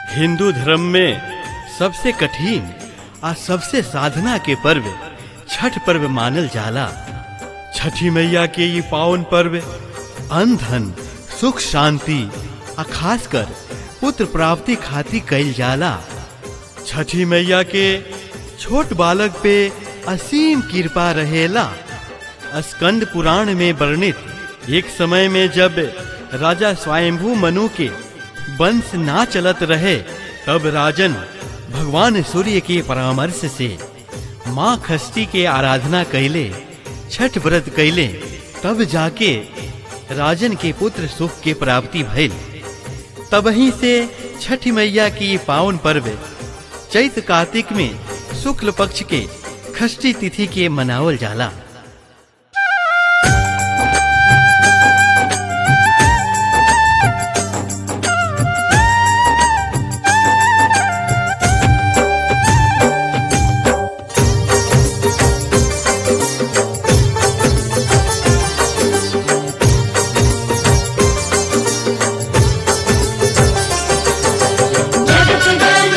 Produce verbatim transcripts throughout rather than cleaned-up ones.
हिंदू धर्म में सबसे कठिन और सबसे साधना के पर्व छठ पर्व मानल जाला। छठी मैया के ये पावन पर्व अन्न धन सुख शांति और खासकर पुत्र प्राप्ति खातिर कइल जाला। छठी मैया के छोट बालक पे असीम कृपा रहेला। स्कंद पुराण में वर्णित एक समय में जब राजा स्वयंभू मनु के वंश ना चलत रहे, तब राजन भगवान सूर्य के परामर्श से माँ खष्टी के आराधना कैले, छठ व्रत कैले, तब जाके राजन के पुत्र सुख के प्राप्ति भइल। तबही से छठी मैया की पावन पर्व चैत कार्तिक में शुक्ल पक्ष के खष्टी तिथि के मनावल जाला।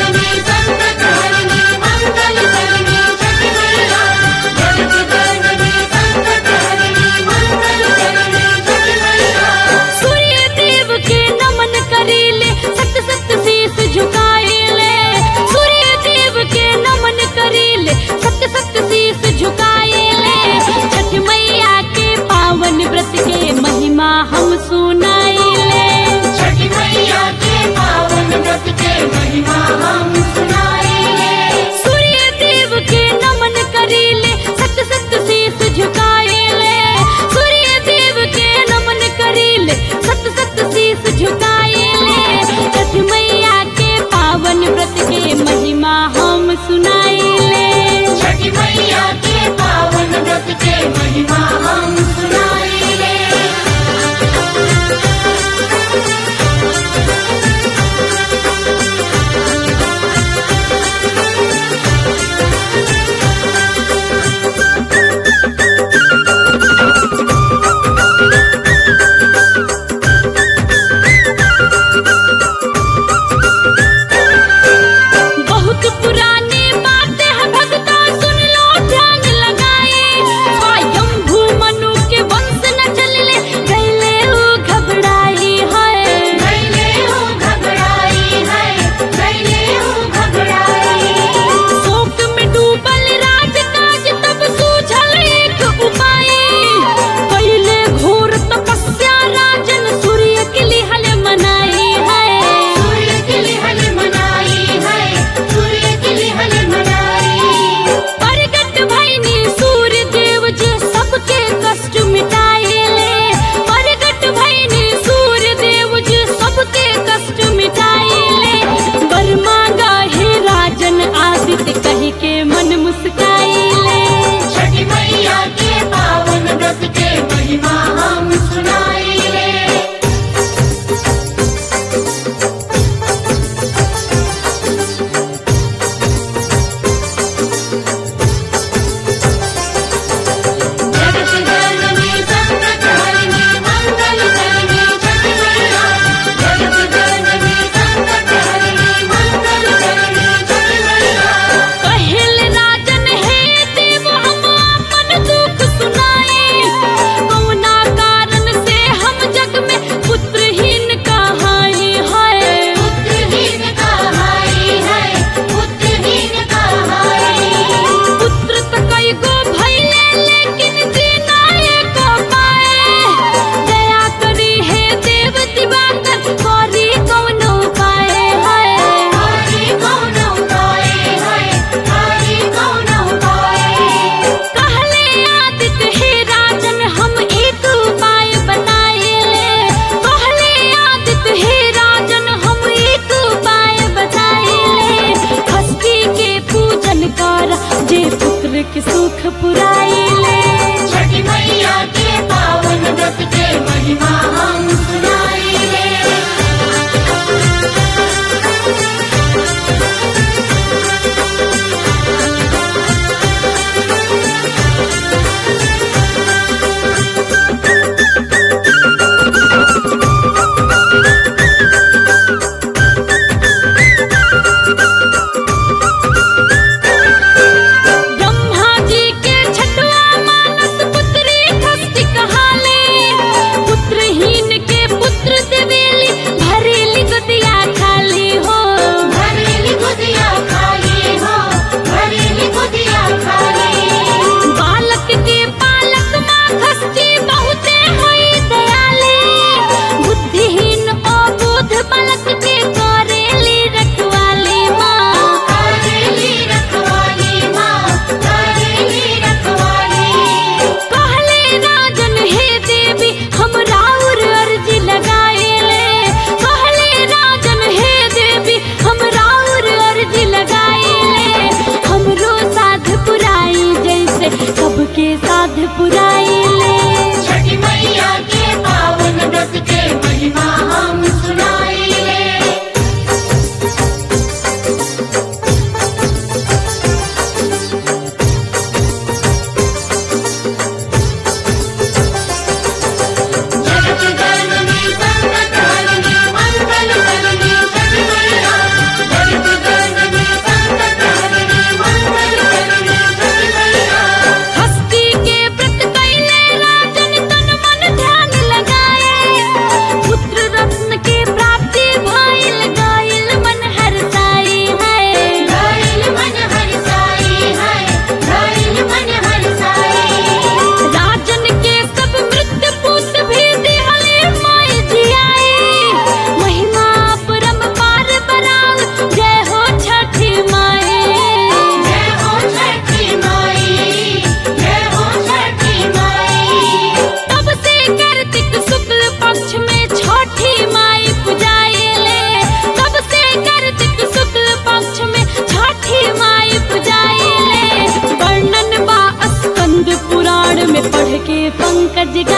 जगत पंकज